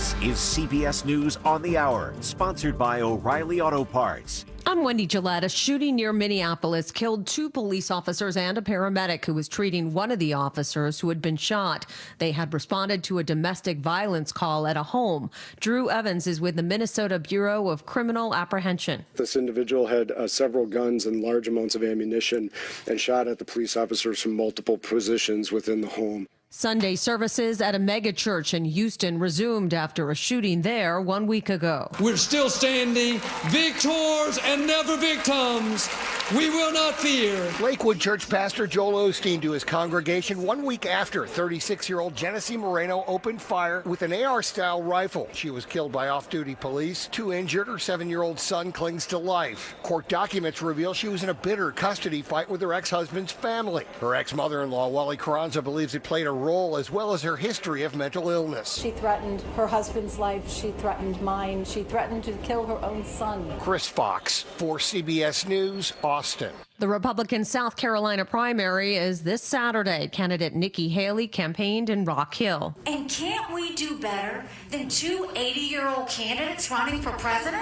This is CBS News on the Hour, sponsored by O'Reilly Auto Parts. I'm Wendy Gillette. A shooting near Minneapolis killed 2 police officers and a paramedic who was treating one of the officers who had been shot. They had responded to a domestic violence call at a home. Drew Evans is with the Minnesota Bureau of Criminal Apprehension. This individual had several guns and large amounts of ammunition and shot at the police officers from multiple positions within the home. Sunday services at a mega church in Houston resumed after a shooting there 1 week ago. We're still standing, victors and never victims. We will not fear. Lakewood Church pastor Joel Osteen to his congregation 1 week after 36-year-old Genesee Moreno opened fire with an AR-style rifle. She was killed by off-duty police. 2 injured. Her 7-year-old son clings to life. Court documents reveal she was in a bitter custody fight with her ex-husband's family. Her ex-mother-in-law, Wally Carranza, believes it played a role, as well as her history of mental illness. She threatened her husband's life. She threatened mine. She threatened to kill her own son. Chris Fox for CBS News, Austin. The Republican South Carolina primary is this Saturday. Candidate Nikki Haley campaigned in Rock Hill. And can't we do better than 2 80-year-old candidates running for president?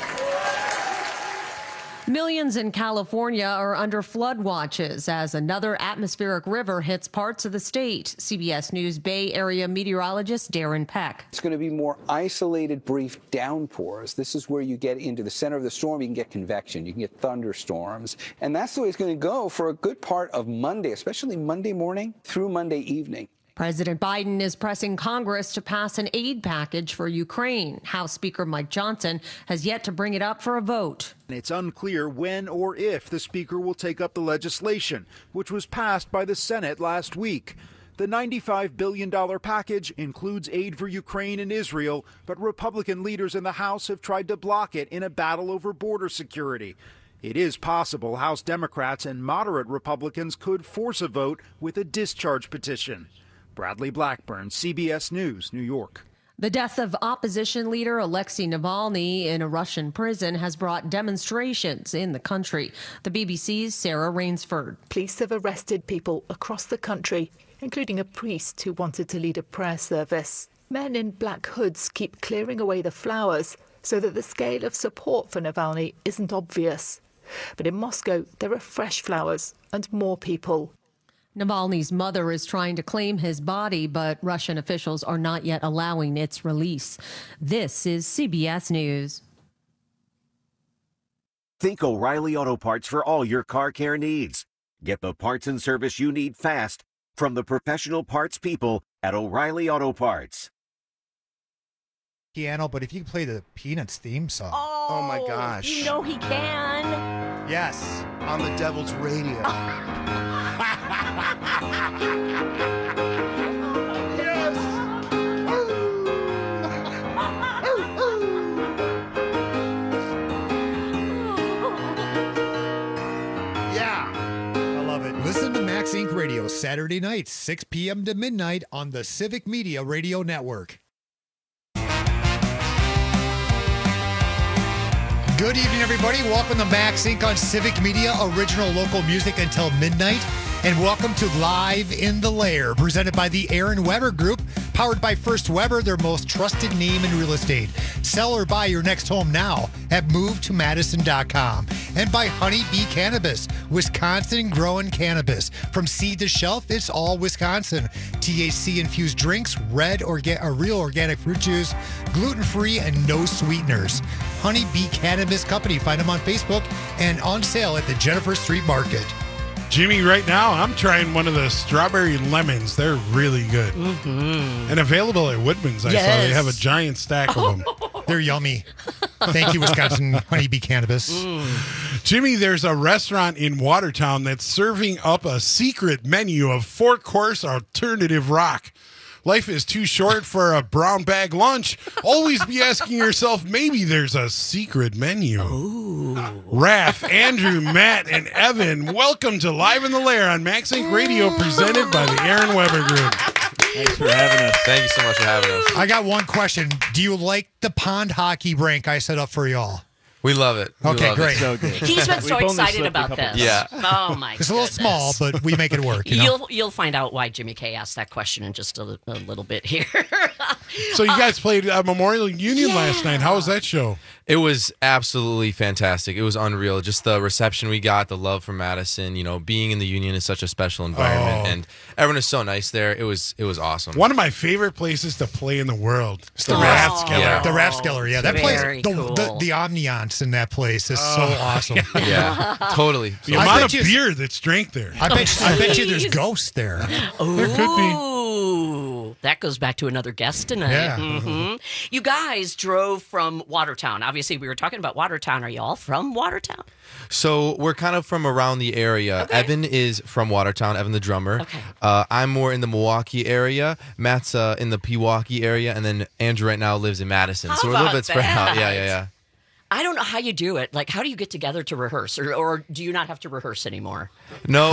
Millions in California are under flood watches as another atmospheric river hits parts of the state. CBS News Bay Area meteorologist Darren Peck. It's going to be more isolated, brief downpours. This is where you get into the center of the storm. You can get convection. You can get thunderstorms. And that's the way it's going to go for a good part of Monday, especially Monday morning through Monday evening. President Biden is pressing Congress to pass an aid package for Ukraine. House Speaker Mike Johnson has yet to bring it up for a vote. It's unclear when or if the Speaker will take up the legislation, which was passed by the Senate last week. The $95 billion package includes aid for Ukraine and Israel, but Republican leaders in the House have tried to block it in a battle over border security. It is possible House Democrats and moderate Republicans could force a vote with a discharge petition. Bradley Blackburn, CBS News, New York. The death of opposition leader Alexei Navalny in a Russian prison has brought demonstrations in the country. The BBC's Sarah Rainsford. Police have arrested people across the country, including a priest who wanted to lead a prayer service. Men in black hoods keep clearing away the flowers so that the scale of support for Navalny isn't obvious. But in Moscow, there are fresh flowers and more people. Navalny's mother is trying to claim his body, but Russian officials are not yet allowing its release. This is CBS News. Think O'Reilly Auto Parts for all your car care needs. Get the parts and service you need fast from the professional parts people at O'Reilly Auto Parts. Piano, but if you play the Peanuts theme song. Oh my gosh. You know he can. Yes. On the Devil's Radio. Yes. Yeah. I love it. Listen to Max Inc. Radio Saturday nights, 6 p.m. to midnight on the Civic Media Radio Network. Good evening, everybody. Welcome to Max Inc. on Civic Media, original local music until midnight. And welcome to Live in the Lair, presented by the Aaron Weber Group, powered by First Weber, their most trusted name in real estate. Sell or buy your next home now at MoveToMadison.com. And by Honey Bee Cannabis, Wisconsin growing cannabis. From seed to shelf, it's all Wisconsin. THC-infused drinks, red real organic fruit juice, gluten-free and no sweeteners. Honey Bee Cannabis Company. Find them on Facebook and on sale at the Jennifer Street Market. Jimmy, right now, I'm trying one of the strawberry lemons. They're really good. Mm-hmm. And available at Woodman's. I saw they have a giant stack of them. They're yummy. Thank you, Wisconsin Honeybee Cannabis. Jimmy, there's a restaurant in Watertown that's serving up a secret menu of 4-course alternative rock. Life is too short for a brown bag lunch. Always be asking yourself, maybe there's a secret menu. Ooh. Raph, Andrew, Matt, and Evan, welcome to Live in the Lair on Max Inc. Radio, presented by the Aaron Weber Group. Thanks for having us. Thank you so much for having us. I got one question. Do you like the pond hockey rink I set up for y'all? We love it. Okay, great. So good. He's been so excited about this. Yeah. Oh, my It's a little small, but we make it work. You'll find out why Jimmy K asked that question in just a little bit here. So you guys played Memorial Union last night. How was that show? It was absolutely fantastic. It was unreal. Just the reception we got, the love from Madison. Being in the Union is such a special environment, and everyone is so nice there. It was awesome. One of my favorite places to play in the world. It's the Rathskeller. Yeah. The Rathskeller, yeah. That place, Cool. the ambiance in that place is so awesome. Yeah, totally. The So- amount of beer that's drank there. I bet you there's ghosts there. There could be. Ooh, that goes back to another guest tonight. Yeah. Mhm. You guys drove from Watertown. Obviously, we were talking about Watertown. Are y'all from Watertown? So we're kind of from around the area. Okay. Evan is from Watertown, Evan the drummer. Okay. I'm more in the Milwaukee area. Matt's in the Pewaukee area. And then Andrew right now lives in Madison. How So we're a little about bit spread out. that? Yeah. I don't know how you do it. Like, how do you get together to rehearse, or do you not have to rehearse anymore? No,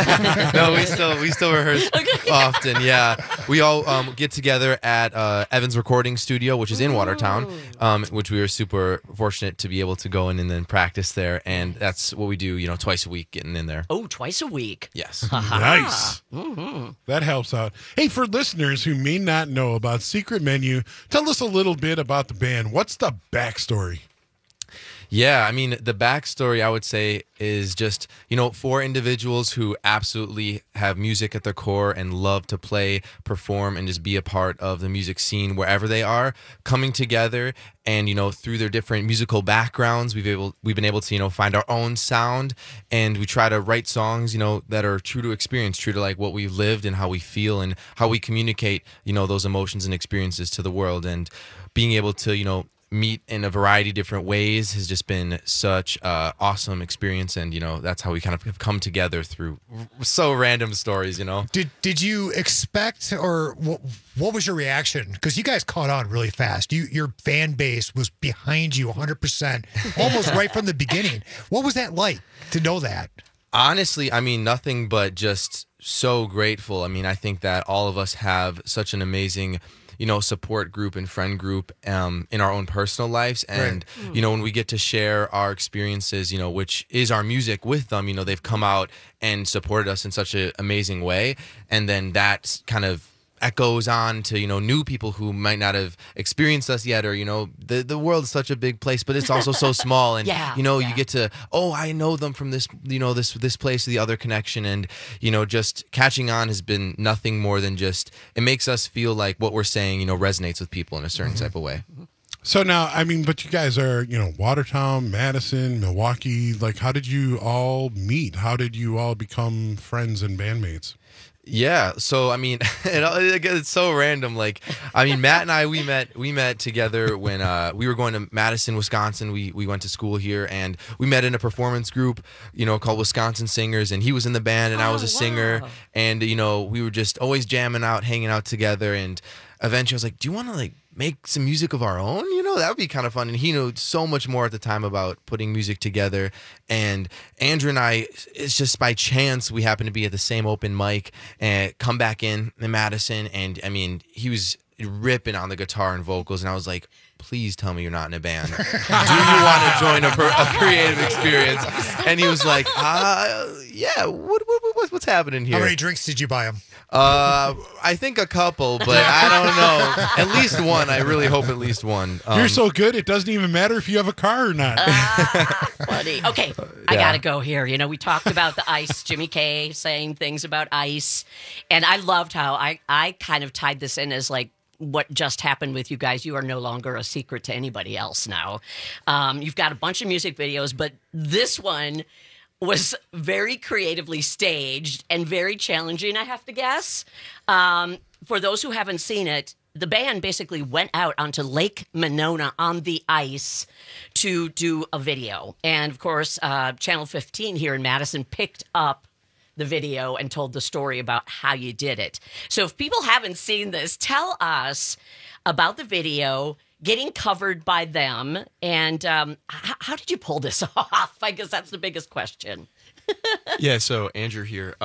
no, we still rehearse often. Yeah, we all get together at Evan's recording studio, which is in Watertown, which we were super fortunate to be able to go in and then practice there, and that's what we do, twice a week, getting in there. Oh, twice a week. Yes. Nice. Mm-hmm. That helps out. Hey, for listeners who may not know about Secret Menu, tell us a little bit about the band. What's the backstory? Yeah, I mean, the backstory, I would say, is just, for individuals who absolutely have music at their core and love to play, perform, and just be a part of the music scene wherever they are, coming together and, through their different musical backgrounds, we've been able to, find our own sound, and we try to write songs, that are true to experience, true to like what we've lived and how we feel and how we communicate, those emotions and experiences to the world. And being able to, meet in a variety of different ways has just been such an awesome experience, and that's how we kind of have come together through so random stories. Did you expect, or what was your reaction? Because you guys caught on really fast. Your fan base was behind you 100%, almost right from the beginning. What was that like to know that? Honestly, I mean, nothing but just so grateful. I mean, I think that all of us have such an amazing support group and friend group in our own personal lives. And, when we get to share our experiences, which is our music with them, they've come out and supported us in such an amazing way. And then that kind of echoes on to, new people who might not have experienced us yet, or, the world is such a big place, but it's also so small. And, you get to, I know them from this, this place, the other connection. And, just catching on has been nothing more than just, it makes us feel like what we're saying, resonates with people in a certain type of way. So now, I mean, but you guys are, Watertown, Madison, Milwaukee. Like, how did you all meet? How did you all become friends and bandmates? Yeah, so I mean, it's so random. Like, I mean, Matt and I, we met together when we were going to Madison, Wisconsin. We went to school here, and we met in a performance group, called Wisconsin Singers, and he was in the band, and I was a singer, and we were just always jamming out, hanging out together, and eventually I was like, "Do you want to make some music of our own? That would be kind of fun." And he knew so much more at the time about putting music together. And Andrew and I, it's just by chance we happened to be at the same open mic and come back in Madison. And I mean, he was ripping on the guitar and vocals, and I was like, "Please tell me you're not in a band. Do you want to join a creative experience?" And he was like, "Yeah. What's happening here?" How many drinks did you buy him? I think a couple, but I don't know. At least one. I really hope at least one. You're so good, it doesn't even matter if you have a car or not. Funny. Okay, I gotta go here. We talked about the ice, Jimmy K saying things about ice, and I loved how I kind of tied this in as like what just happened with you guys. You are no longer a secret to anybody else now. You've got a bunch of music videos, but this one was very creatively staged and very challenging, I have to guess. For those who haven't seen it, the band basically went out onto Lake Monona on the ice to do a video. And, of course, Channel 15 here in Madison picked up the video and told the story about how you did it. So if people haven't seen this, tell us about the video, getting covered by them, and how did you pull this off? I guess that's the biggest question. Yeah, so Andrew here.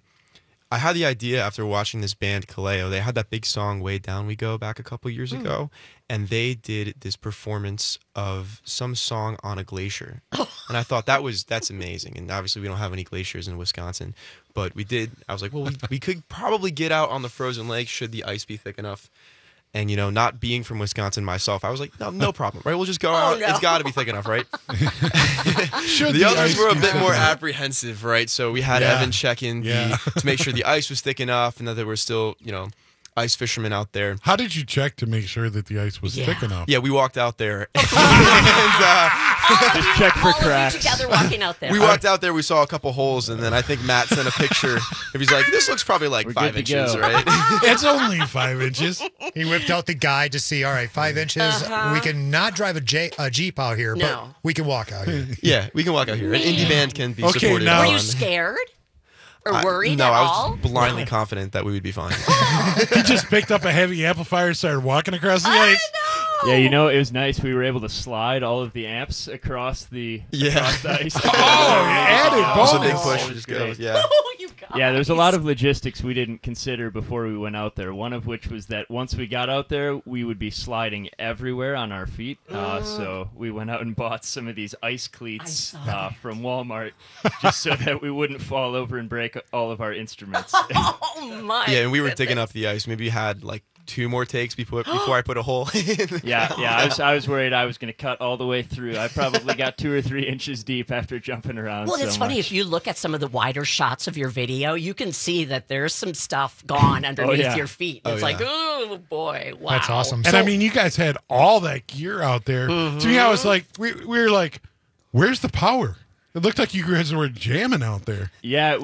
I had the idea after watching this band, Kaleo. They had that big song, Way Down We Go, back a couple years ago, and they did this performance of some song on a glacier. And I thought that's amazing. And obviously we don't have any glaciers in Wisconsin, but we did. I was like, well, we could probably get out on the frozen lake should the ice be thick enough. And, not being from Wisconsin myself, I was like, no problem, right? We'll just go out. No. It's got to be thick enough, right? Should The others ice were a be bit thick more enough? apprehensive, right? So we had Yeah. Evan check in Yeah. to make sure the ice was thick enough and that there were still, ice fishermen out there. How did you check to make sure that the ice was thick enough? Yeah, we walked out there. And, Just check for All of you cracks. together walking out there. we walked out there, we saw a couple holes, and then I think Matt sent a picture. And he's like, this looks probably like We're 5 good to inches, go. right? It's only 5 inches. He whipped out the guide to see, all right, 5 inches. We can not drive a Jeep out here, No. but we can walk out here. Yeah, we can walk out here. An indie band can be Okay, supported now- Were on. you scared or worried No, at I was all? just blindly confident that we would be fine. He just picked up a heavy amplifier and started walking across the ice. Yeah, it was nice. We were able to slide all of the amps across the ice. added That was a big bonus. push. That was Just go. great. Yeah. Oh, you guys. Yeah, there's a lot of logistics we didn't consider before we went out there. One of which was that once we got out there, we would be sliding everywhere on our feet. So we went out and bought some of these ice cleats from Walmart just so that we wouldn't fall over and break all of our instruments. Oh my. Yeah, and we were digging goodness. up the ice. Maybe you had like 2 more takes before I put a hole in. Yeah, I was worried I was going to cut all the way through. I probably got 2 or 3 inches deep after jumping around. Well, so it's funny much. if you look at some of the wider shots of your video, you can see that there's some stuff gone underneath yeah. your feet. Oh, It's like, oh boy, wow. That's awesome. And I mean, you guys had all that gear out there. To me, I was like, we were like, where's the power? It looked like you guys were jamming out there. Yeah,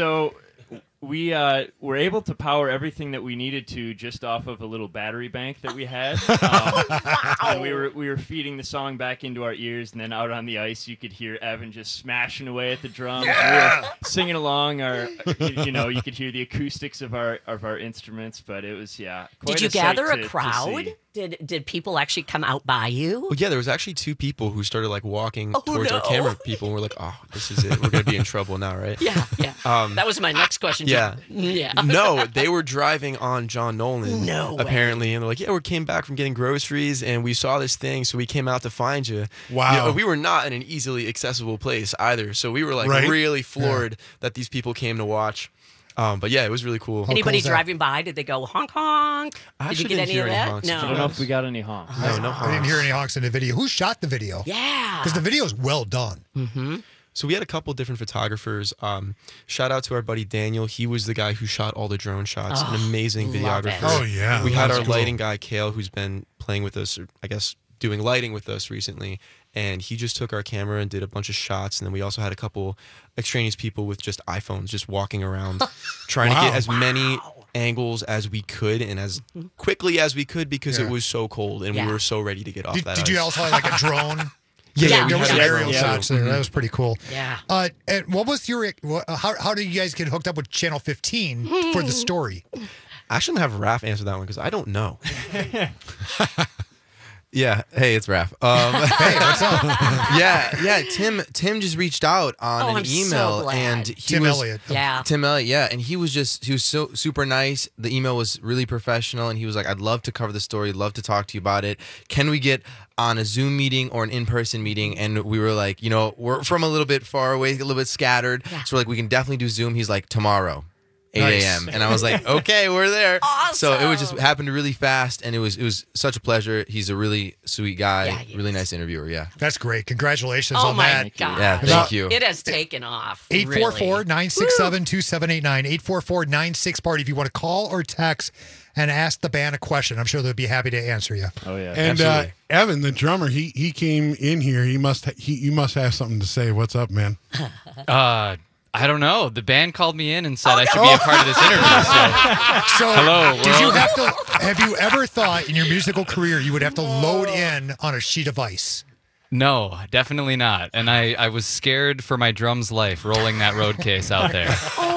we were able to power everything that we needed to just off of a little battery bank that we had. And we were feeding the song back into our ears, and then out on the ice, you could hear Evan just smashing away at the drums. Yeah! We were singing along. You could hear the acoustics of our instruments, but it was quite Did you a sight gather a to crowd? see. Did people actually come out by you? Well, yeah, there was actually 2 people who started like walking Oh, towards our no. camera people, and we're like, oh, this is it. We're gonna be in trouble now, right? Yeah. That was my next question. Yeah. Yeah. No, they were driving on John Nolan. No way. Apparently, and they're like, yeah, we came back from getting groceries, and we saw this thing, so we came out to find you. Wow. We were not in an easily accessible place either, so we were like Right? really floored that these people came to watch. But yeah, it was really cool. Anybody cool is that? driving by? Did they go honk honk? I Did you actually get didn't any hear of any that? honks. I don't know if we got any honks. No I didn't honks. hear any honks in the video. Who shot the video? Yeah. Because the video is well done. So we had a couple different photographers. Shout out to our buddy Daniel. He was the guy who shot all the drone shots. An amazing love videographer. it. Oh, yeah. We had That's our cool. lighting guy Kale, who's been playing with us, or I guess doing lighting with us recently, and he just took our camera and did a bunch of shots. And then we also had a couple extraneous people with just iPhones just walking around trying to get as many angles as we could and as quickly as we could because it was so cold and we were so ready to get off that Did you ice. also have like a drone? Yeah, there we was had some a aerial drone, shots too. there. That was pretty cool. Yeah. And what was your? How did you guys get hooked up with Channel 15 for the story? I shouldn't have Raph answer that one because I don't know. Yeah, hey, it's Raph. Hey, what's up? yeah. Tim just reached out on an I'm so email, glad. and he Tim was Elliott. Yeah. Tim Elliott, yeah, and he was so super nice. The email was really professional, and he was like, "I'd love to cover the story, love to talk to you about it. Can we get on a Zoom meeting or an in-person meeting?" And we were like, we're from a little bit far away, a little bit scattered, so we're like, we can definitely do Zoom. He's like, tomorrow. 8 Nice. a.m. And I was like, okay, we're there. Awesome. So it was just happened really fast, and it was such a pleasure. He's a really sweet guy, Yeah, he really is. nice interviewer. Yeah. That's great. Congratulations Oh on my that. God. Yeah, thank you. It has taken off. 844-967-2789. 844-96-PARTY if you want to call or text and ask the band a question. I'm sure they'll be happy to answer you. Oh yeah. And Absolutely. Evan, the drummer, he came in here. You must have something to say. What's up, man? I don't know. The band called me in and said I should be a part of this interview. So, Hello, have you ever thought in your musical career you would have to load in on a sheet of ice? No, definitely not. And I was scared for my drum's life rolling that road case out there.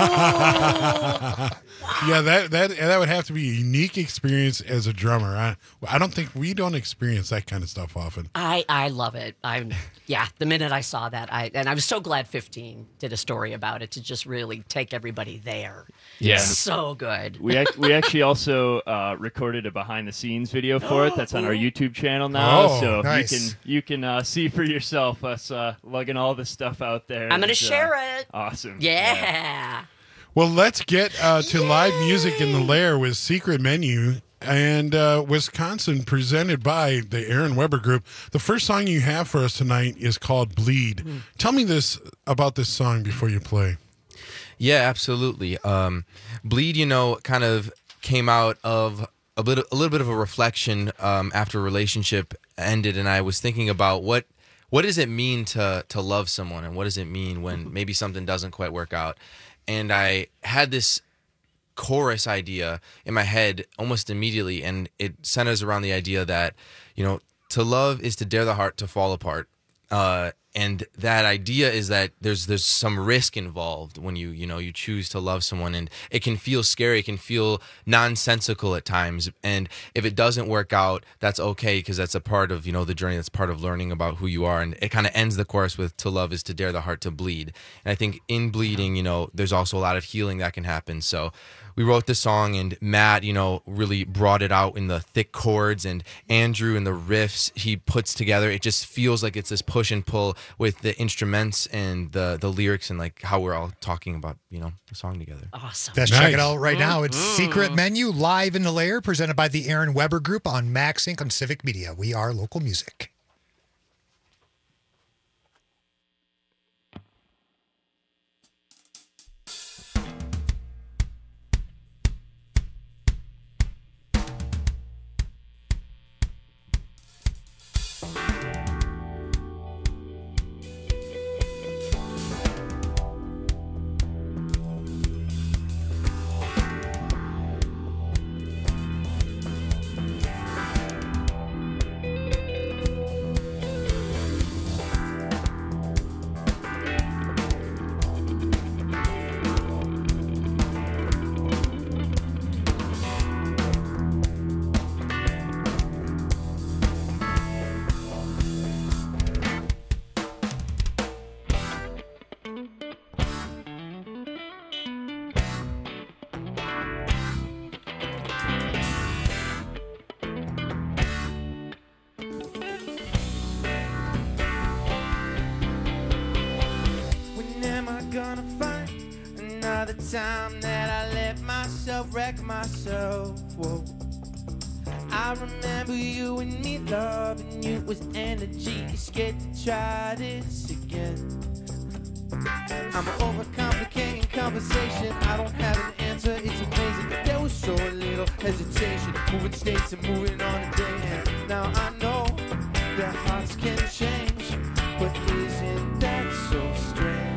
Yeah, that would have to be a unique experience as a drummer. I don't think we don't experience that kind of stuff often. I love it. The minute I saw that, I was so glad 15 did a story about it to just really take everybody there. Yeah. So good. We actually also recorded a behind the scenes video for it. That's on our YouTube channel now. Oh, so nice. you can see for yourself us lugging all this stuff out there. I'm going to It's, share it. Awesome. Yeah. Well, let's get to live music in the Lair with Secret Menu. and Wisconsin, presented by the Aaron Weber Group. The first song you have for us tonight is called Bleed. Tell me about this song before you play. Yeah, absolutely. Bleed, kind of came out of a little bit of a reflection after a relationship ended, and I was thinking about what does it mean to love someone, and what does it mean when maybe something doesn't quite work out. And I had this chorus idea in my head almost immediately, and it centers around the idea that to love is to dare the heart to fall apart. And that idea is that there's some risk involved when you choose to love someone, and it can feel scary, it can feel nonsensical at times. And if it doesn't work out, that's okay, because that's a part of the journey. That's part of learning about who you are. And it kind of ends the chorus with "To love is to dare the heart to bleed." And I think in bleeding, there's also a lot of healing that can happen. So we wrote this song, and Matt, really brought it out in the thick chords, and Andrew and the riffs he puts together. It just feels like it's this push and pull with the instruments and the lyrics, and like how we're all talking about, the song together. Awesome. Let's check it out right now. It's Secret Menu, live in the Lair, presented by the Aaron Weber Group on Max Inc. on Civic Media. We are local music. Time that I let myself wreck myself. Whoa. I remember you and me loving you was energy. You're scared to try this again. I'm overcomplicating conversation. I don't have an answer. It's amazing. There was so little hesitation. Moving states and moving on a day. And now I know that hearts can change, but isn't that so strange?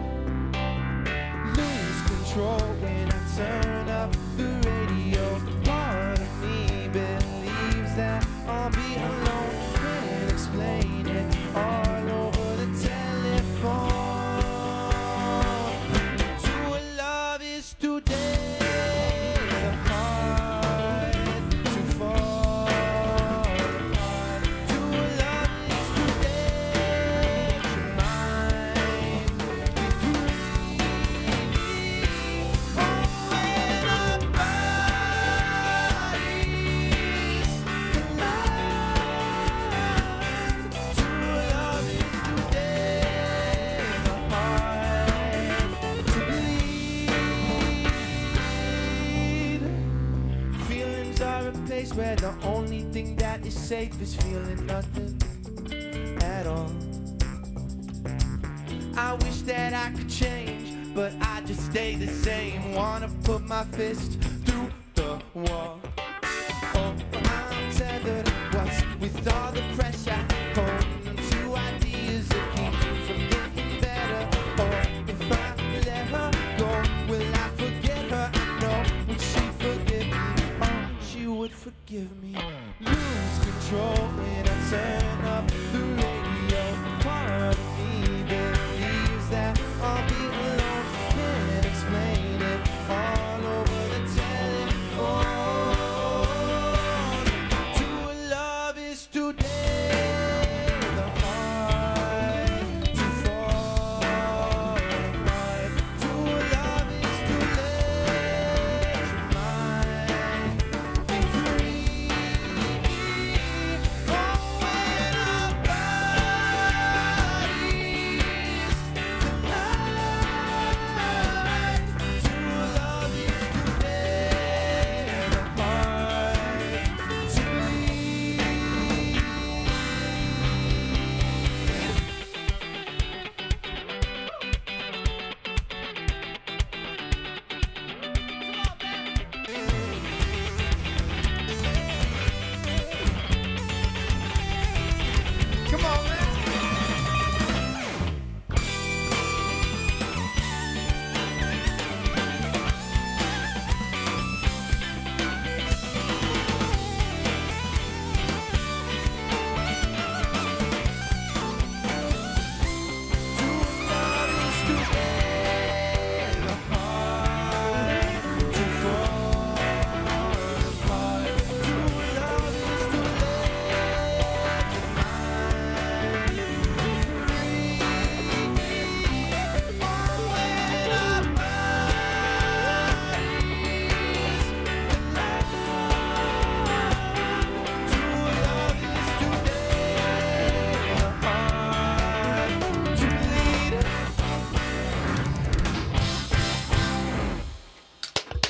When I turn up the radio, part of me believes that I'll be alone. Can't explain it all over the telephone. To love is to dare the heart to fall apart. To love is to dare your mind be free. Where the only thing that is safe is feeling nothing at all. I wish that I could change, but I just stay the same. Wanna put my fist through the wall. Oh, I'm tethered. What's with all the pressure? Holding on to ideas that keep me from getting better. Or if I let her go, will I forget her? I know, would she forgive me? Oh, she would forgive me. Lose control when I turn up the radio. Part of me believes that I'll be alone. Can't explain it all over the telephone. To love is to dare the heart to fall apart. To love is to let your mind be free. Oh, when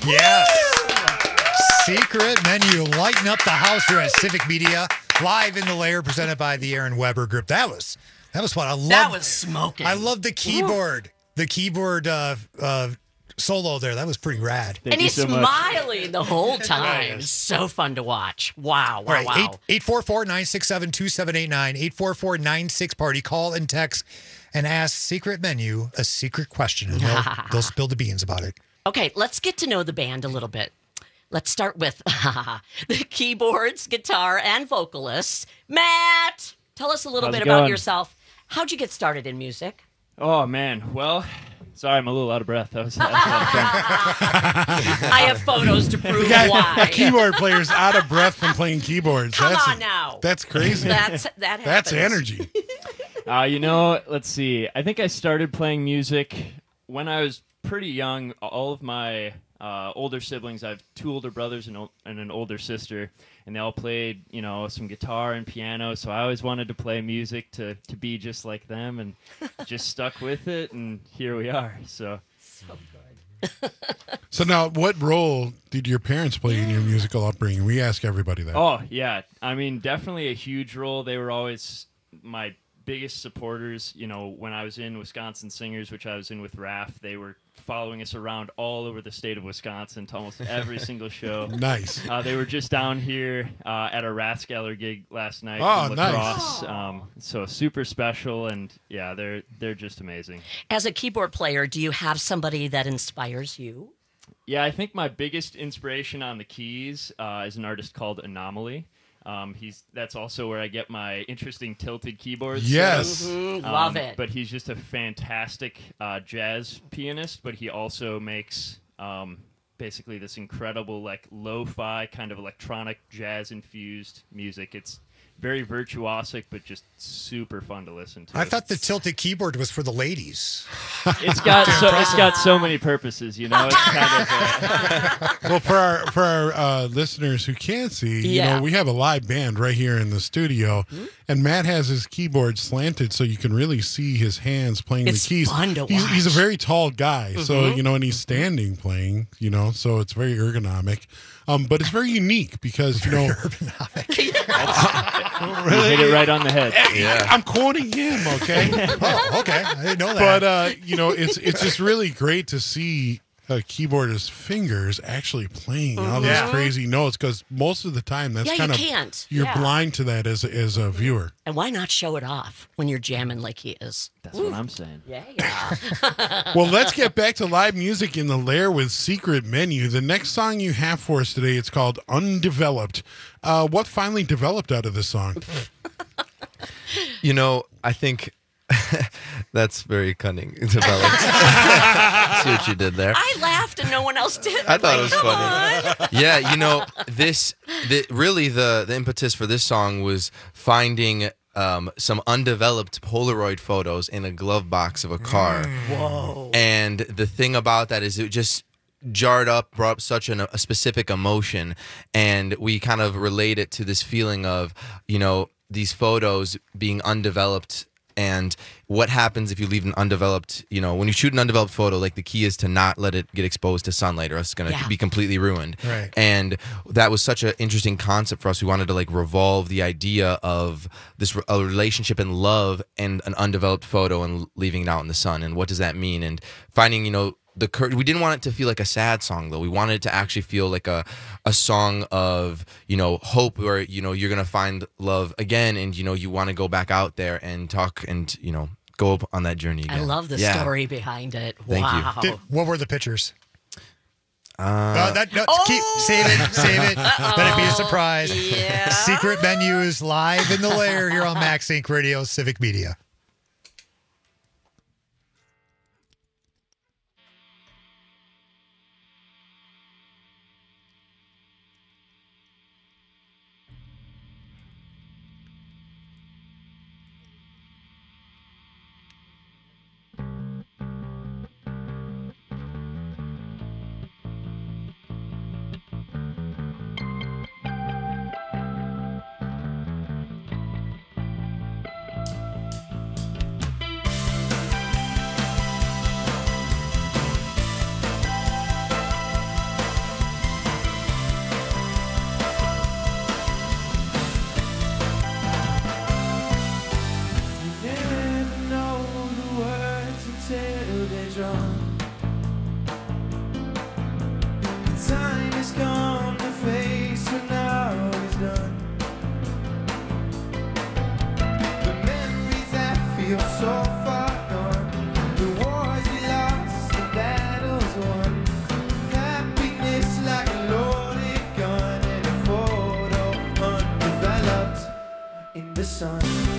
Yes. Secret Menu. Lighten up the house here at Civic Media. Live in the Lair, presented by the Aaron Weber Group. That was fun. That was smoking. I love the keyboard. The keyboard solo there. That was pretty rad. And he's smiling the whole time. It's so fun to watch. Wow. All right, 844-967-2789, 844-96-PARTY. Call and text and ask Secret Menu a secret question, and they'll spill the beans about it. Okay, let's get to know the band a little bit. Let's start with the keyboards, guitar, and vocalists. Matt, tell us a little bit about yourself. How'd you get started in music? Oh, man. Well, sorry, I'm a little out of breath. That was fun. I have photos to prove A why. keyboard player's out of breath from playing keyboards. Come on now. That's crazy. That happens. That's energy. Let's see. I think I started playing music when I was pretty young. All of my older siblings, I have 2 older brothers and an older sister, and they all played, some guitar and piano. So I always wanted to play music to be just like them, and just stuck with it, and here we are. So good. So now, what role did your parents play in your musical upbringing? We ask everybody that. Oh, yeah. I mean, definitely a huge role. They were always my biggest supporters. When I was in Wisconsin Singers, which I was in with Raph, they were following us around all over the state of Wisconsin to almost every single show. Nice. They were just down here at a Rathskeller gig last night. Oh, in nice. Lacrosse. So super special, and yeah, they're just amazing. As a keyboard player, do you have somebody that inspires you? Yeah, I think my biggest inspiration on the keys is an artist called Anomaly. That's also where I get my interesting tilted keyboards. Yes. Love it. But he's just a fantastic jazz pianist, but he also makes basically this incredible lo-fi kind of electronic jazz infused music. It's very virtuosic, but just super fun to listen to. I thought the tilted keyboard was for the ladies. It's got so many purposes, It's kind of Well, for our listeners who can't see, we have a live band right here in the studio, and Matt has his keyboard slanted so you can really see his hands playing the keys. Fun to He's a watch. very tall guy, so and he's standing playing, so it's very ergonomic. But it's very unique because You hit it right on the head. Yeah. I'm quoting him, okay? Oh, okay. I didn't know that. But it's just really great to see a keyboardist's fingers actually playing all these crazy notes, because most of the time that's kind of you're blind to that as a viewer. And why not show it off when you're jamming like he is? That's what I'm saying. Yeah. Well, let's get back to live music in the Lair with Secret Menu. The next song you have for us today, it's called Undeveloped. What finally developed out of this song? I think that's very cunning. Developed. See what you did there. I laughed and no one else did. I thought it was Come funny. on. Yeah, the impetus for this song was finding some undeveloped Polaroid photos in a glove box of a car. Whoa. And the thing about that is it just brought up such a specific emotion, and we kind of relate it to this feeling of, these photos being undeveloped. And what happens if you leave an undeveloped, when you shoot an undeveloped photo, the key is to not let it get exposed to sunlight, or else it's going to be completely ruined. Right. And that was such an interesting concept for us. We wanted to revolve the idea of a relationship and love and an undeveloped photo and leaving it out in the sun. And what does that mean? And finding, we didn't want it to feel like a sad song, though. We wanted it to actually feel like a song of, hope, where, you're going to find love again, and, you want to go back out there and talk and, go up on that journey again. I love the story behind it. Thank you. What were the pictures? Save it. Let it be a surprise. Yeah. Secret Menu is live in the Lair here on Max Inc. Radio, Civic Media. sun.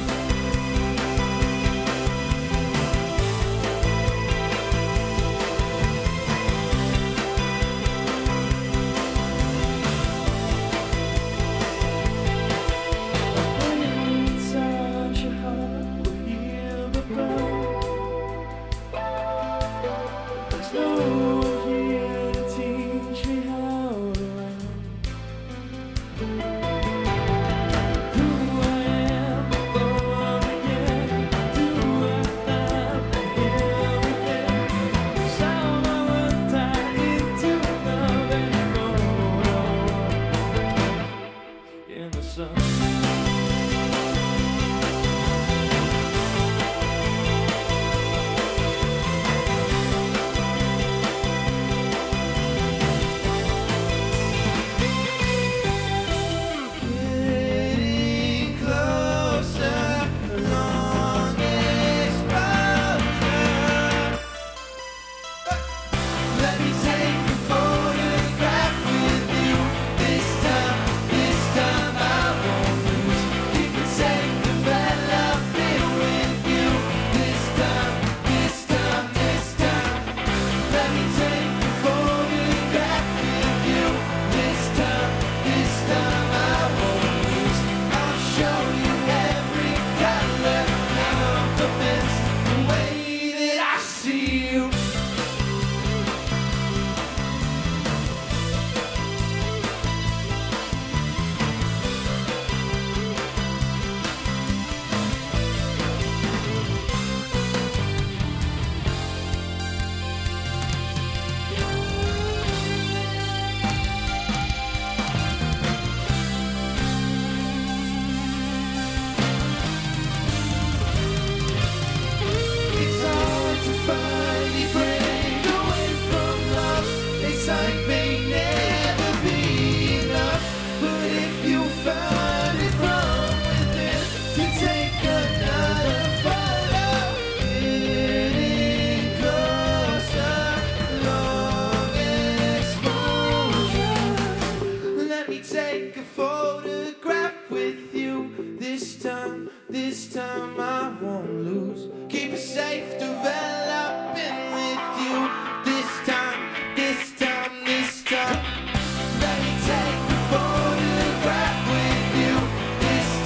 This time I won't lose. Keep it safe, developing with you. This time, this time, this time. Let me take a photograph with you. This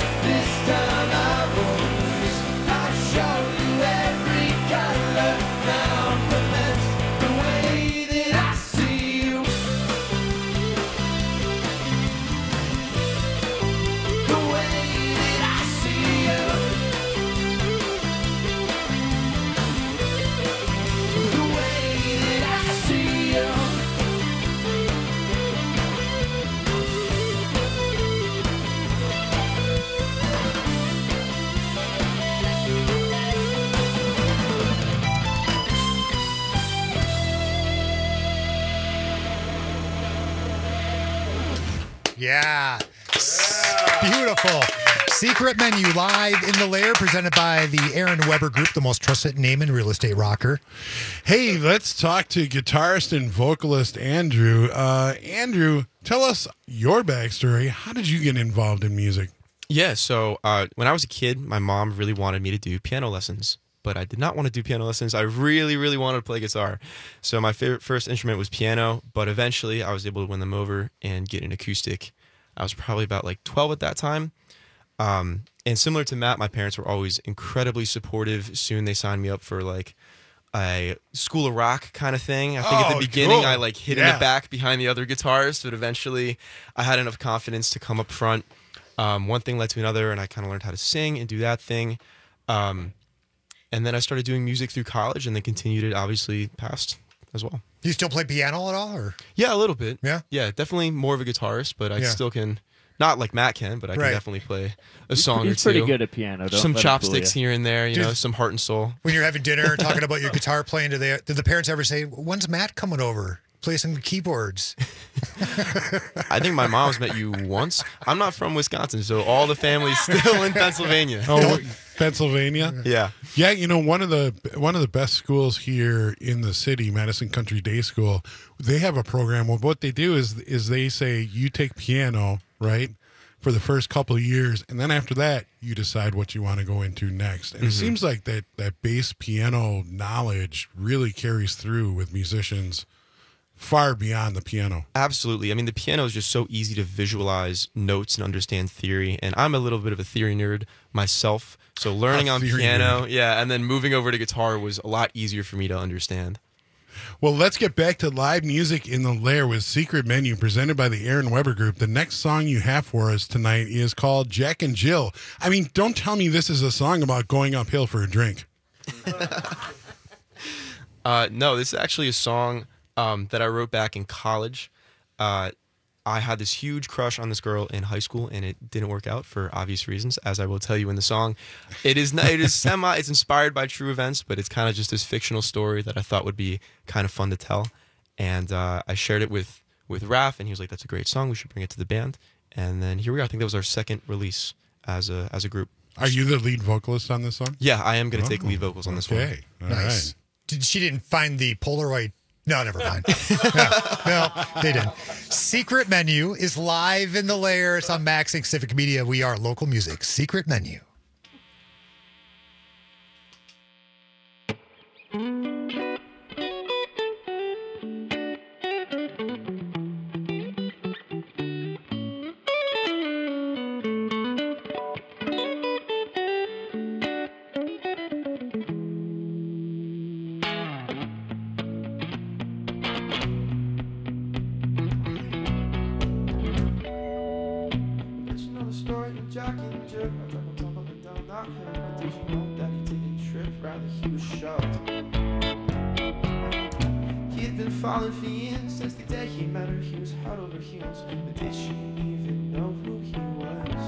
time I won't lose. I'll show you every color compliments the way that I see you. The way that I see you. The way that I see you. Yeah. Beautiful. Secret Menu live in the Lair, presented by the Aaron Weber Group, the most trusted name in real estate rocker. Hey, let's talk to guitarist and vocalist Andrew. Andrew, tell us your backstory. How did you get involved in music? Yeah, so when I was a kid, my mom really wanted me to do piano lessons, but I did not want to do piano lessons. I really, really wanted to play guitar. So my favorite first instrument was piano, but eventually I was able to win them over and get an acoustic. I was probably about like 12 at that time. And similar to Matt, my parents were always incredibly supportive. Soon they signed me up for like a School of Rock kind of thing. I think at the beginning cool. I like hid in the back behind the other guitarists, but eventually I had enough confidence to come up front. One thing led to another, and I kind of learned how to sing and do that thing. And then I started doing music through college, and then continued it obviously past as well. Do you still play piano at all? Or Yeah, a little bit. Yeah? Yeah, definitely more of a guitarist, but I Yeah. still can, not like Matt can, but I can Right. definitely play a song or He's two. pretty good at piano. Don't Some let him fool chopsticks you. here and there, you Dude. know, some heart and soul. when you're having dinner, talking about your guitar playing, did the parents ever say, "When's Matt coming over? Play some keyboards"? I think my mom's met you once. I'm not from Wisconsin, so all the family's still in Pennsylvania. Oh, Pennsylvania? Yeah. Yeah, you know, one of the best schools here in the city, Madison Country Day School, they have a program. Well, what they do is they say you take piano, right? for the first couple of years, and then after that, you decide what you want to go into next. And it seems like that bass piano knowledge really carries through with musicians far beyond the piano. Absolutely. I mean, the piano is just so easy to visualize notes and understand theory. And I'm a little bit of a theory nerd myself. So learning on piano, and then moving over to guitar was a lot easier for me to understand. Well, let's get back to live music in the Lair with Secret Menu presented by the Aaron Weber Group. The next song you have for us tonight is called Jack and Jill. I mean, don't tell me this is a song about going uphill for a drink. No, this is actually a song that I wrote back in college. I had this huge crush on this girl in high school, and it didn't work out for obvious reasons, as I will tell you in the song. It's inspired by true events, but it's kind of just this fictional story that I thought would be kind of fun to tell. And I shared it with Raph, and he was like, "That's a great song. We should bring it to the band." And then here we are. I think that was our second release as a group. Are you the lead vocalist on this song? Yeah, I am going to take lead vocals on this one. Okay, nice. Right. She didn't find the Polaroid. No, never mind. No, they didn't. Secret Menu is live in the Lair. It's on Max Inc. Civic Media. We are local music. Secret Menu. Jack and Jill, I drove him tumbling down that hill. But did you know that he didn't trip, rather he was shoved? He had been falling for years since the day he met her. He was head over heels, but did she even know who he was?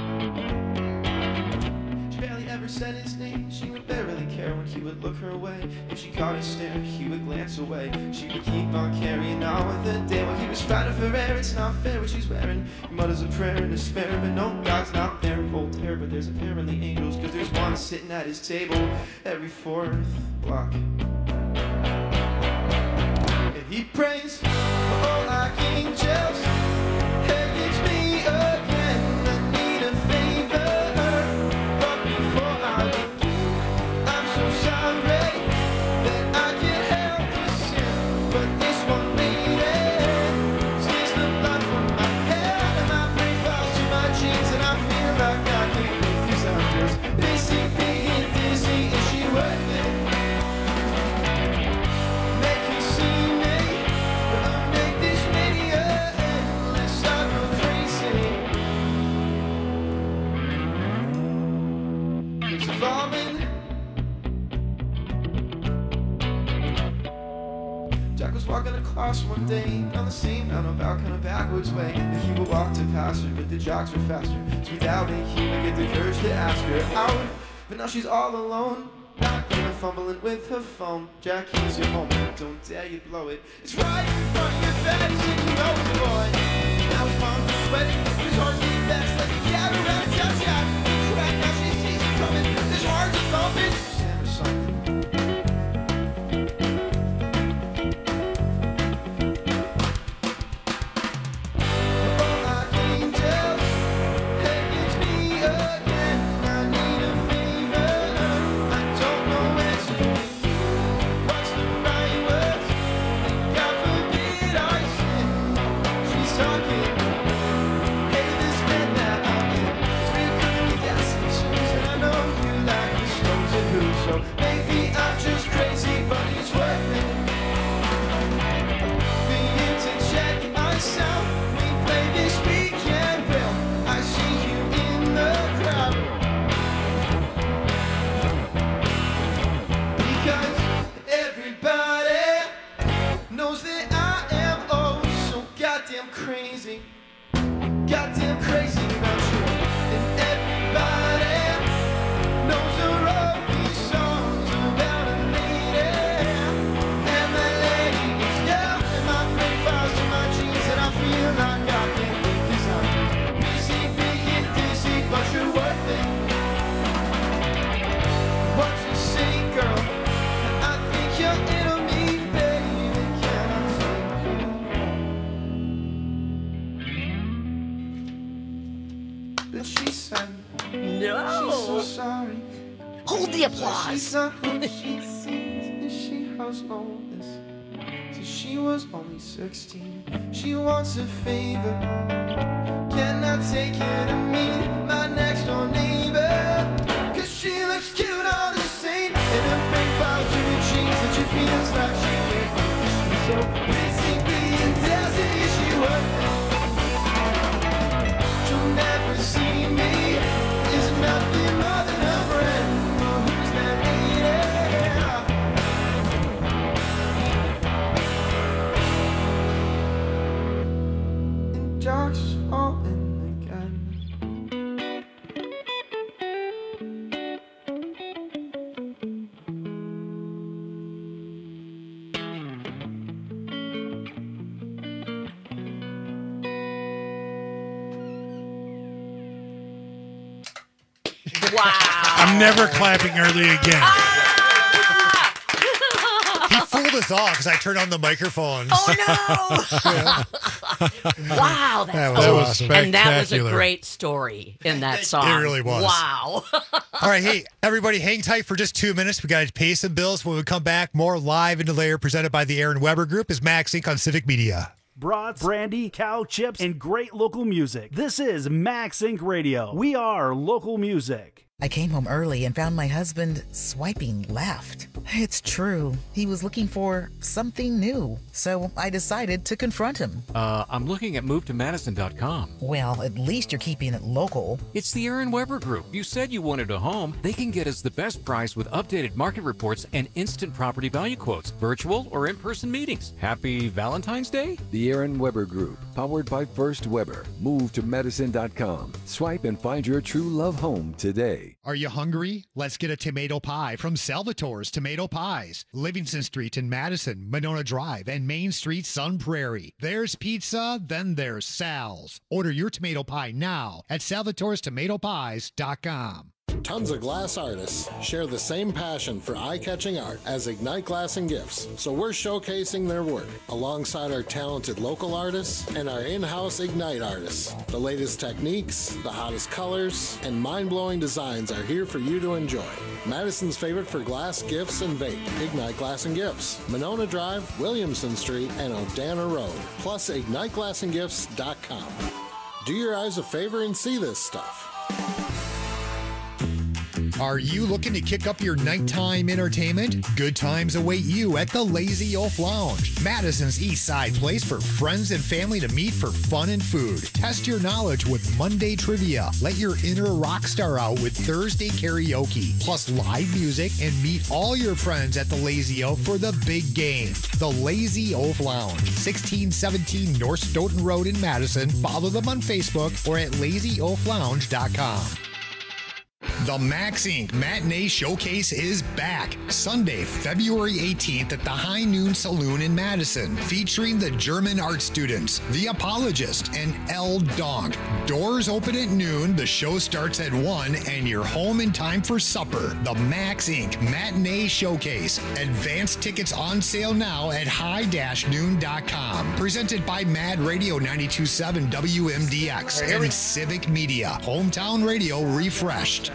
She barely ever said his name. She would barely care when he would look her way. If she caught his stare, he would glance away. She would keep on carrying on with the day while he was fighting for air. It's not fair what she's wearing. He mutters a prayer in despair, but no, God's not there. Voltaire, but there's apparently angels, cause there's one sitting at his table every fourth block. And he prays, oh, like angels. Hey, it's me again. I need a favor, but before I begin, I'm so sorry that I can't help to sin. But this one made it. Sneaks the blood from my head, and my brain falls to my cheeks, and I feel like I can't breathe, cause I'm just busy being dizzy. Is she worth it? Make you see me, make this video, let's start go crazy. It's evolving. Jack was walking across one day on the same roundabout, kind of backwards way. And he would walk to pass her, but the jocks were faster. So without it, he would get the courage to ask her out. But now she's all alone, not even fumbling with her phone. Jack, here's your moment, don't dare you blow it. It's right in front of your face, and you know it, boy. Now his palms are sweating, his heart beating fast like a cat around a tap. Crack, now she sees him coming, his heart's a thumping. Or something. Maybe I'm just crazy, but it's worth it for you to check us out. We play this weekend, Will. I see you in the crowd. Because everybody knows that I am oh so goddamn crazy. Goddamn crazy about you. And everybody knows the road. said. No. She's so sorry. Hold the applause. She's not who she seems, and she has all this. So she was only 16. She wants a favor. Can I take her to meet my next door neighbor? Cause she looks cute all the same. In a big bow to the jeans that she feels like she can't be. So basically it tells her she worth it. She'll never see me. Is nothing more than a friend. Oh, who's that lady? And dark's falling again. Wow. I'm never clapping early again. He fooled us all because I turned on the microphones. Oh, no. Wow. That was awesome. And that was a Spectacular. great story in that song. It really was. Wow. All right, hey, everybody, hang tight for just 2 minutes. We got to pay some bills. When we come back, more Live in the Lair presented by the Aaron Weber Group is Max Inc. on Civic Media. Brats, brandy, cow chips, and great local music. This is Max Inc. Radio. We are local music. I came home early and found my husband swiping left. It's true. He was looking for something new. So I decided to confront him. I'm looking at movetomadison.com. Well, at least you're keeping it local. It's the Aaron Weber Group. You said you wanted a home. They can get us the best price with updated market reports and instant property value quotes, virtual or in-person meetings. Happy Valentine's Day? The Aaron Weber Group, powered by First Weber. Move to Madison.com. Swipe and find your true love home today. Are you hungry? Let's get a tomato pie from Salvatore's Tomato Pies. Livingston Street in Madison, Monona Drive, and Main Street, Sun Prairie. There's pizza, then there's Sal's. Order your tomato pie now at salvatorestomatopies.com. Tons of glass artists share the same passion for eye-catching art as Ignite Glass and Gifts, so we're showcasing their work alongside our talented local artists and our in-house Ignite artists. The latest techniques, the hottest colors, and mind-blowing designs are here for you to enjoy. Madison's favorite for glass, gifts, and vape, Ignite Glass and Gifts, Monona Drive, Williamson Street, and Odana Road, plus IgniteGlassandGifts.com. Do your eyes a favor and see this stuff. Are you looking to kick up your nighttime entertainment? Good times await you at the Lazy Oaf Lounge, Madison's East Side place for friends and family to meet for fun and food. Test your knowledge with Monday trivia. Let your inner rock star out with Thursday karaoke, plus live music, and meet all your friends at the Lazy Oaf for the big game. The Lazy Oaf Lounge, 1617 North Stoughton Road in Madison. Follow them on Facebook or at lazyoaflounge.com. The Max Inc. Matinee Showcase is back Sunday, February 18th at the High Noon Saloon in Madison, featuring the German art students, The Apologist, and El Donk. Doors open at noon, the show starts at 1, and you're home in time for supper. The Max Inc. Matinee Showcase. Advance tickets on sale now at high-noon.com. Presented by Mad Radio 92.7 WMDX and Civic Media. Hometown radio refreshed.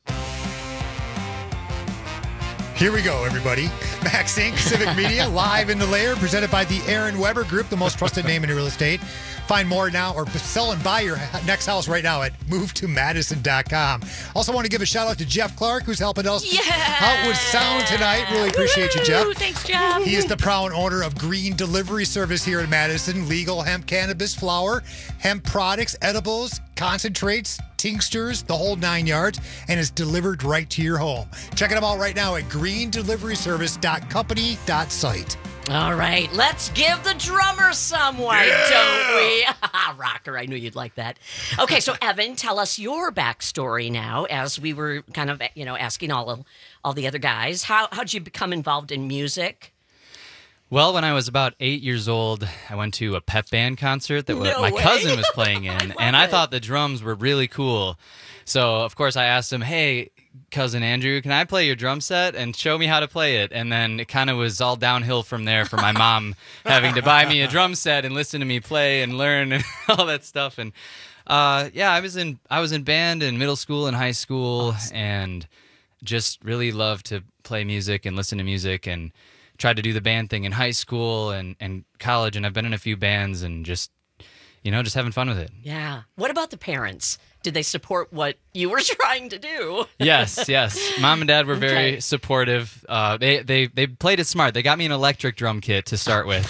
Here we go, everybody. Max Inc., Civic Media, live in the lair, presented by the Aaron Weber Group, the most trusted name in real estate. Find more now or sell and buy your next house right now at movetomadison.com. Also want to give a shout out to Jeff Clark, who's helping us out with sound tonight. Really appreciate you, Jeff. Thanks, Jeff. He is the proud owner of Green Delivery Service here in Madison. Legal hemp cannabis flower, hemp products, edibles, concentrates, tinctures, the whole 9 yards, and is delivered right to your home. Check them out right now at greendeliveryservice.company.site. All right, let's give the drummer some white, don't we? Rocker, I knew you'd like that. Okay, so Evan, tell us your backstory now, as we were kind of, asking all the other guys. How'd you become involved in music? Well, when I was about 8 years old, I went to a pep band concert that my cousin was playing in, and I thought the drums were really cool. So, of course, I asked him, hey, cousin Andrew, can I play your drum set and show me how to play it? And then it kind of was all downhill from there for my mom having to buy me a drum set and listen to me play and learn and all that stuff. And Yeah, I was in band in middle school and high school, and just really loved to play music and listen to music, and tried to do the band thing in high school and college, and I've been in a few bands, and just having fun with it. Yeah. What about the parents? Did they support what you were trying to do? Yes. Mom and Dad were very supportive. They played it smart. They got me an electric drum kit to start with.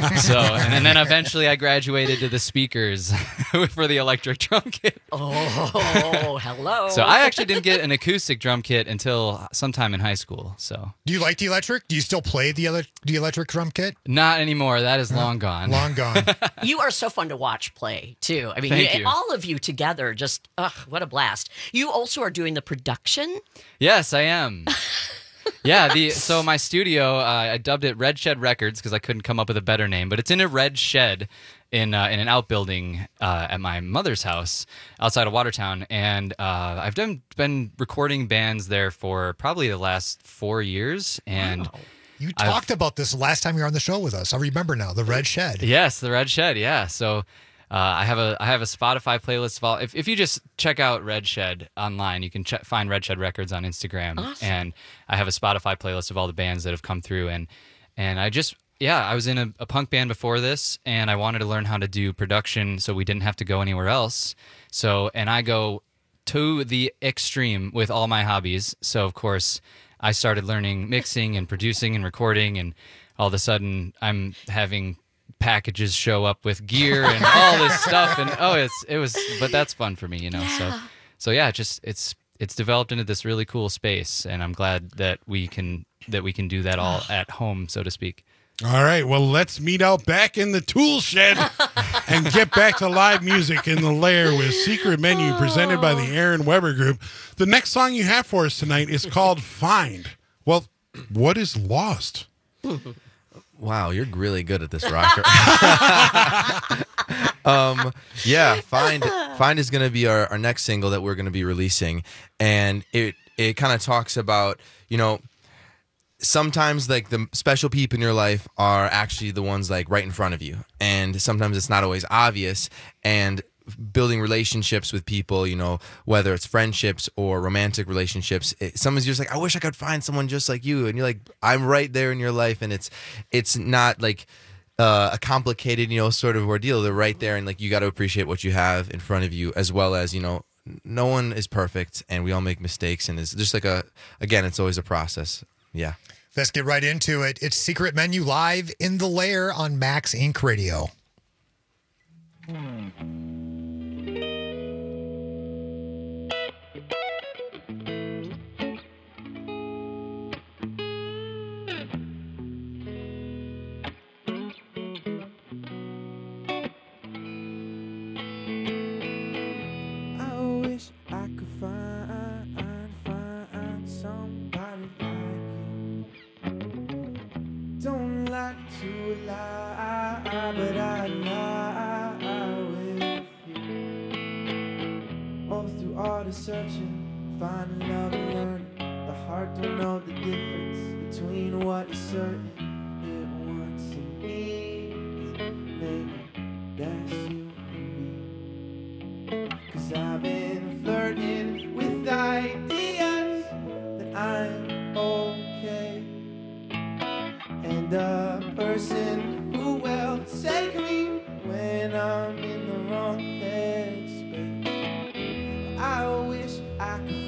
And then eventually I graduated to the speakers for the electric drum kit. Oh, hello. So I actually didn't get an acoustic drum kit until sometime in high school. So do you like the electric? Do you still play the electric drum kit? Not anymore. That is long gone. Long gone. You are so fun to watch play too. I mean, Thank you. all of you together, just what a blast. You also are doing the production? Yes, I am. Yeah, so my studio, I dubbed it Red Shed Records because I couldn't come up with a better name, but it's in a red shed in an outbuilding at my mother's house outside of Watertown, and I've been recording bands there for probably the last 4 years, and you talked about this last time you were on the show with us. I remember now, the Red Shed. Yes, the Red Shed. Yeah, so. I have a Spotify playlist of all. If you just check out Red Shed online, you can find Red Shed Records on Instagram, and I have a Spotify playlist of all the bands that have come through. And I was in a punk band before this, and I wanted to learn how to do production so we didn't have to go anywhere else. And I go to the extreme with all my hobbies. So of course I started learning mixing and producing and recording, and all of a sudden I'm having packages show up with gear and all this stuff, and but that's fun for me, so yeah, it's developed into this really cool space, and I'm glad that we can do that all at home, so to speak. All right, well, let's meet out back in the tool shed and get back to live music in the Lair with Secret Menu presented by the Aaron Weber Group. The next song you have for us tonight is called Find. Well, what is lost? Wow, you're really good at this, Rocker. Find is going to be our next single that we're going to be releasing, and it kind of talks about, sometimes like the special people in your life are actually the ones like right in front of you, and sometimes it's not always obvious, and building relationships with people, whether it's friendships or romantic relationships, sometimes you're just like, I wish I could find someone just like you, and you're like, I'm right there in your life, and it's not like a complicated sort of ordeal. They're right there, and like you got to appreciate what you have in front of you, as well as no one is perfect, and we all make mistakes, and it's just like it's always a process. Yeah, let's get right into it. It's Secret Menu live in the Lair on Max Inc. Radio. But I lie with you. All through all the searching, finding love and learning. The heart don't know the difference between what is certain. It wants and needs. Maybe that's you and me. 'Cause I've been flirting with ideas that I'm okay. And a person who will take me when I'm in the wrong headspace. I wish I could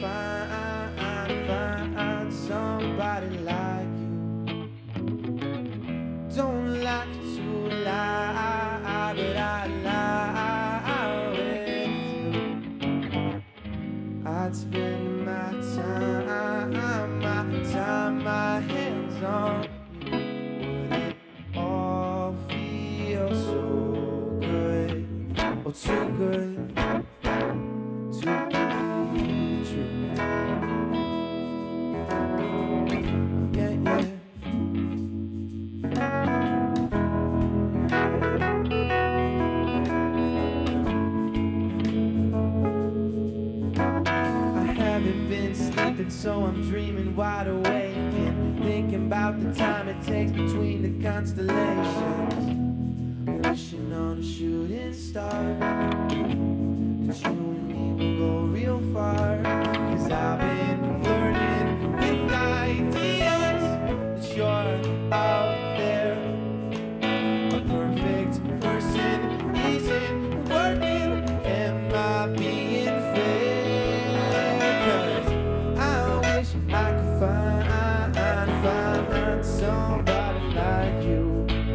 find somebody like you. Don't like to lie, but I lie with you. I'd spend my time, my hands on. Too good to be true. Yeah. I haven't been sleeping, so I'm dreaming wide awake and thinking about the time it takes between the constellations. Wishing on a shooting star, perfect person isn't working. Am I being fair? 'Cause I wish I could find somebody like you.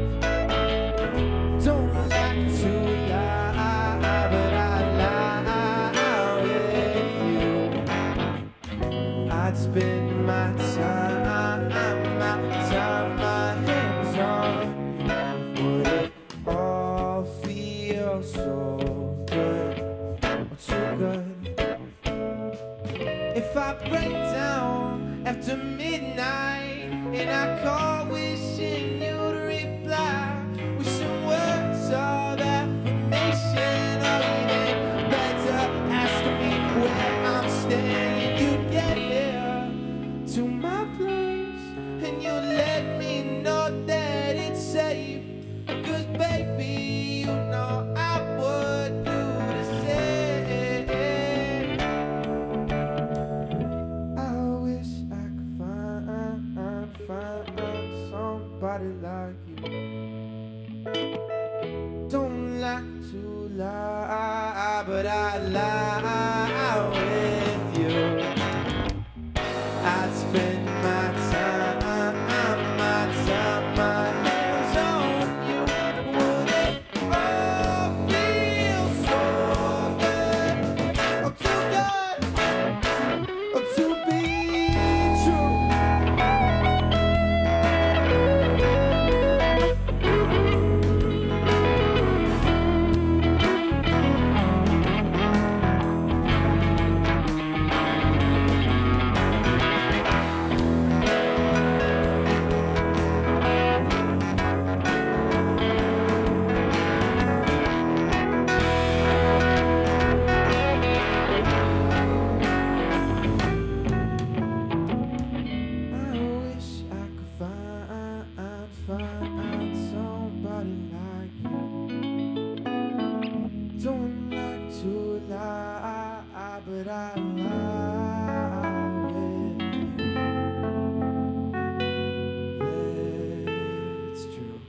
Don't like to lie, but I lie with you. I'd spend my time, my hands on. Would it all feel so good, too good? If I break down after midnight and I call wishing you'd reply with some words of affirmation, or even better, asking me where I'm staying, you'd get here to my place and you'd let me know that it's safe. 'Cause baby, you know I would do the same. I wish I could find somebody like you. Don't like to lie, but I lie with you. I'd spend my time, my hands on you. Would it all feel so good, or too good, or to be true? Find somebody like you. Don't like to lie, but I lie with you. That's true.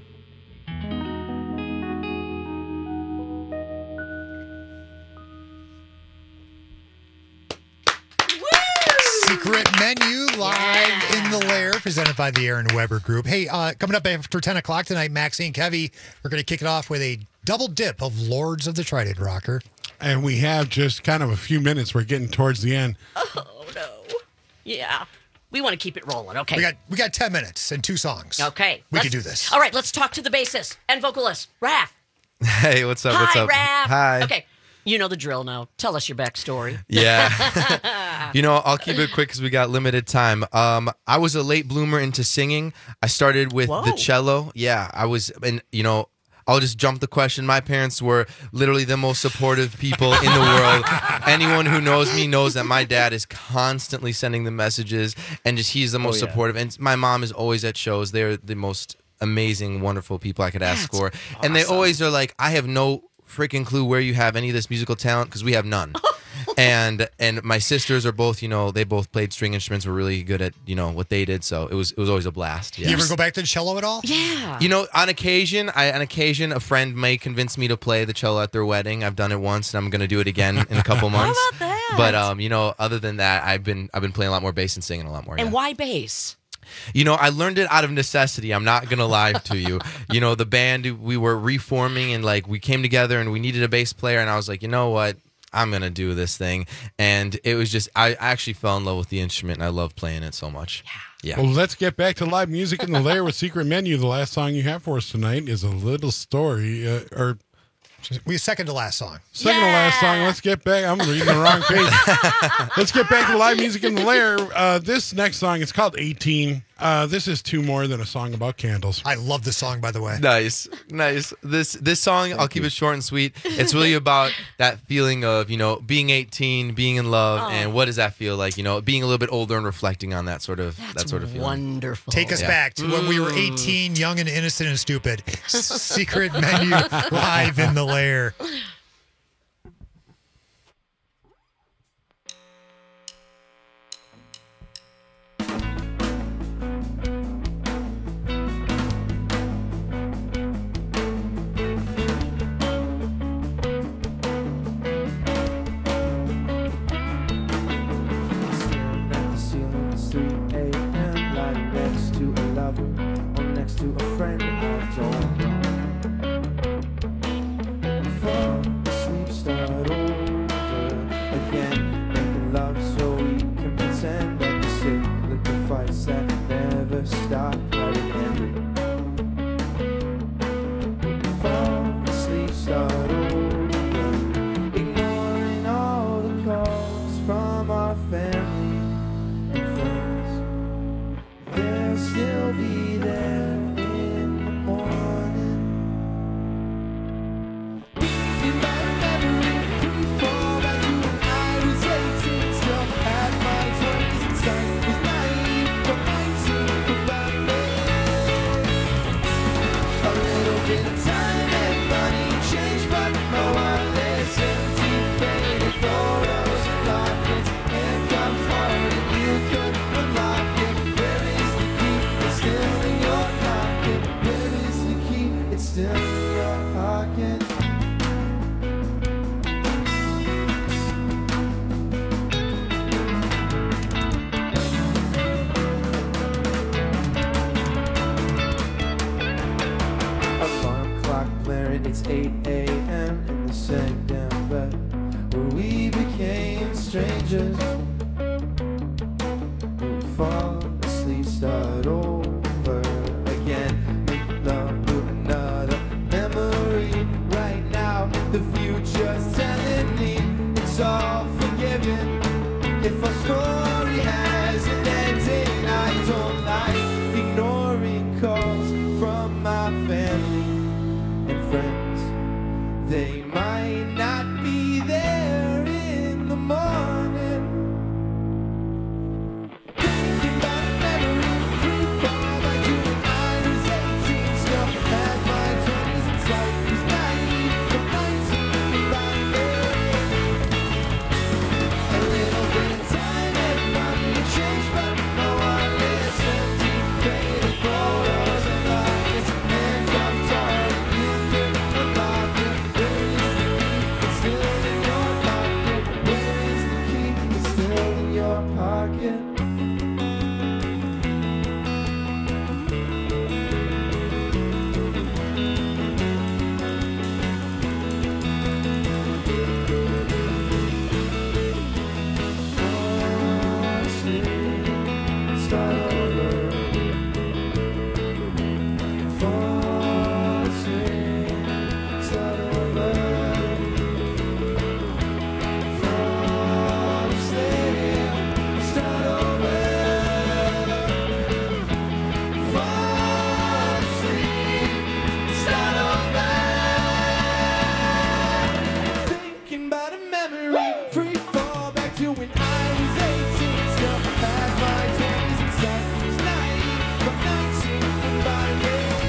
Secret Menu live in the lair, presented by the Aaron Weber Group. Hey, coming up after 10 o'clock tonight, Maxie and Kevy, we're going to kick it off with a double dip of Lords of the Trident Rocker. And we have just kind of a few minutes. We're getting towards the end. Oh, no. Yeah. We want to keep it rolling, okay? We got 10 minutes and 2 songs. Okay. We can do this. All right, let's talk to the bassist and vocalist, Raph. Hey, what's up? Hi, What's up? Raph. Hi. Okay. You know the drill now. Tell us your backstory. Yeah. I'll keep it quick because we got limited time. I was a late bloomer into singing. I started with the cello. Yeah, I was, and I'll just jump the question. My parents were literally the most supportive people in the world. Anyone who knows me knows that my dad is constantly sending the messages, and he's the most supportive. And my mom is always at shows. They're the most amazing, wonderful people I could ask for. Awesome. And they always are like, I have no freaking clue where you have any of this musical talent, because we have none. and my sisters are both, they both played string instruments, were really good at, what they did. So it was always a blast. Yeah. You ever go back to the cello at all? Yeah. On occasion, a friend may convince me to play the cello at their wedding. I've done it once, and I'm going to do it again in a couple months. How about that? But other than that, I've been playing a lot more bass and singing a lot more. And why bass? I learned it out of necessity. I'm not going to lie to you. The band, we were reforming, and we came together and we needed a bass player, and I was like, you know what? I'm going to do this thing. And it was just, I actually fell in love with the instrument, and I love playing it so much. Yeah. Well, let's get back to live music in the lair with Secret Menu. The last song you have for us tonight is A Little Story, second to last song. Second to last song. Let's get back. I'm reading the wrong page. Let's get back to live music in the lair. This next song is called 18. This is 2 More Than a Song About Candles. I love this song, by the way. Nice. This song, I'll keep it short and sweet. It's really about that feeling of, being 18, being in love, and what does that feel like? Being a little bit older and reflecting on that sort of feeling. Wonderful. Take us back to when we were 18, young and innocent and stupid. Secret Menu live in the lair. still in your pocket. Alarm clock blaring, it's 8 a.m. in the same damn bed where we became strangers. We fall asleep, start over again. Make love to another memory. Right now, the future's telling me it's all forgiven. If our story has an ending, I don't like ignoring calls from my family and friends. They might not be there in the morning. Thinking about a memory, free fall back to when I was 18. Still had my 20s and slightly naive, but 19 about it. A little bit of time and money to change, but no one listens to faded photos and lights and dropped hard. You could unlock it. Where is the key? It's still in your pocket. Where is the key? It's still in your pocket. Start over. Fall asleep. Start over. Fall asleep. Start over. Fall asleep. Start over. Thinking about a memory. Free fall back to when I was 18. Still had my 20s and was naive, but 19 by then.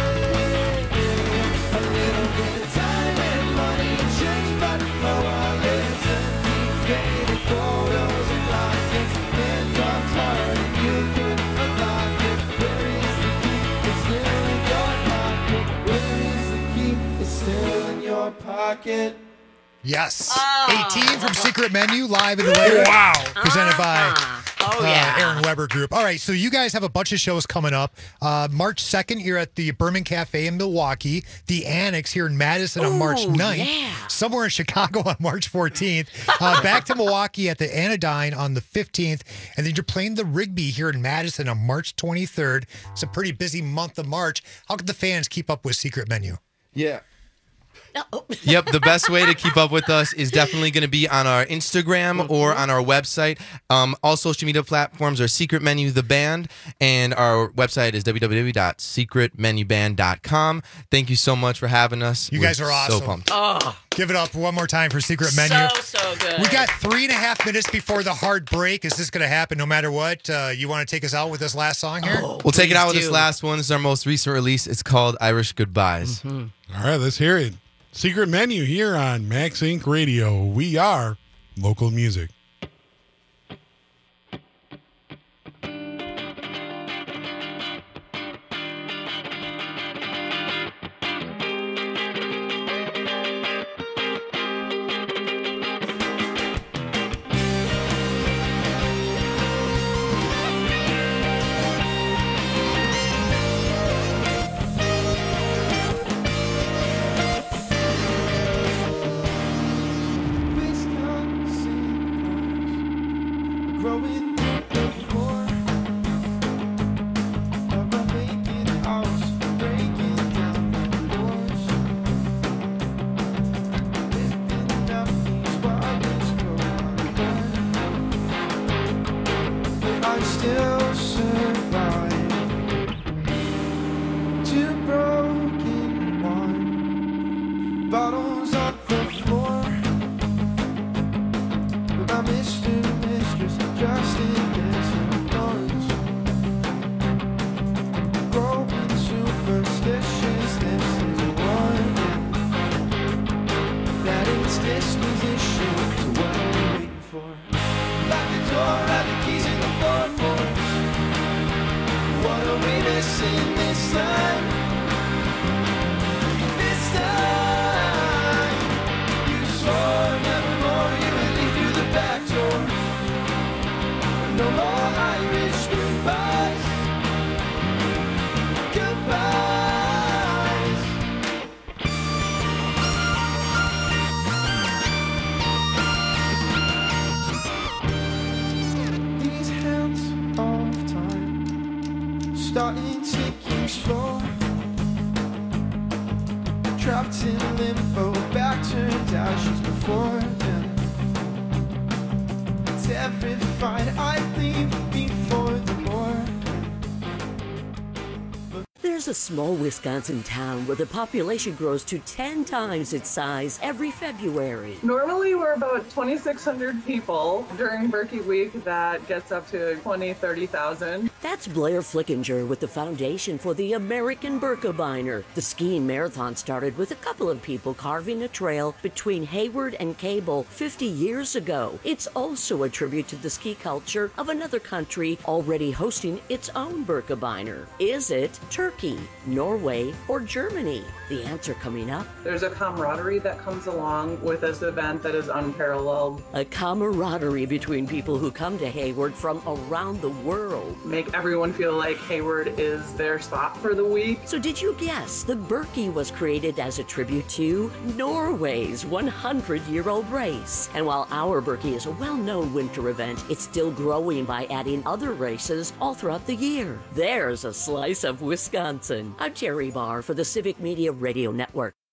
A little bit of time and money and change, but no one listened. Deep faded photos and lockets and dropped hard, and you could unlock it. Where is the key? It's still in your pocket. Where is the key? It's still in your pocket. Yes. 18 from Secret Menu, live in the layer. Wow. Presented by yeah. Aaron Weber Group. All right, so you guys have a bunch of shows coming up. March 2nd, you're at the Berman Cafe in Milwaukee, the Annex here in Madison on March 9th, somewhere in Chicago on March 14th, back to Milwaukee at the Anodyne on the 15th, and then you're playing the Rigby here in Madison on March 23rd. It's a pretty busy month of March. How can the fans keep up with Secret Menu? Yeah. Yep, the best way to keep up with us is definitely going to be on our Instagram or on our website. All social media platforms are Secret Menu the Band, and our website is www.secretmenuband.com. Thank you so much for having us. You guys are awesome. So pumped. Oh, Give it up one more time for Secret Menu. so good. We got 3.5 minutes before the hard break. Is this going to happen no matter what? You want to take us out with this last song here? We'll take it out with this last one. This is our most recent release. It's called Irish Goodbyes. All right, let's hear it. Secret Menu here on Max Inc. Radio. We are local music. Growing up the floor of my vacant house, breaking down the doors, lifting up these bottles for but I still survive. Two broken wine bottles on the floor, but my mistress just in this noise. Growing superstitious, this is one that is disposition to what I'm waiting for. Lock the door, write the keys in the floorboards. trapped in limbo, back turned ashes before him. Terrified I'd leave before the war. There's a small Wisconsin town where the population grows to 10 times its size every February. Normally we're about 2,600 people. During Berkey Week, that gets up to 20,000, 30,000. That's Blair Flickinger with the Foundation for the American Birkebeiner. The skiing marathon started with a couple of people carving a trail between Hayward and Cable 50 years ago. It's also a tribute to the ski culture of another country already hosting its own Birkebeiner. Is it Turkey, Norway, or Germany? The answer coming up. There's a camaraderie that comes along with this event that is unparalleled. A camaraderie between people who come to Hayward from around the world. Make everyone feel like Hayward is their spot for the week. So did you guess the Berkey was created as a tribute to Norway's 100-year-old race? And while our Berkey is a well-known winter event, it's still growing by adding other races all throughout the year. There's a slice of Wisconsin. I'm Terry Barr for the Civic Media Radio Network.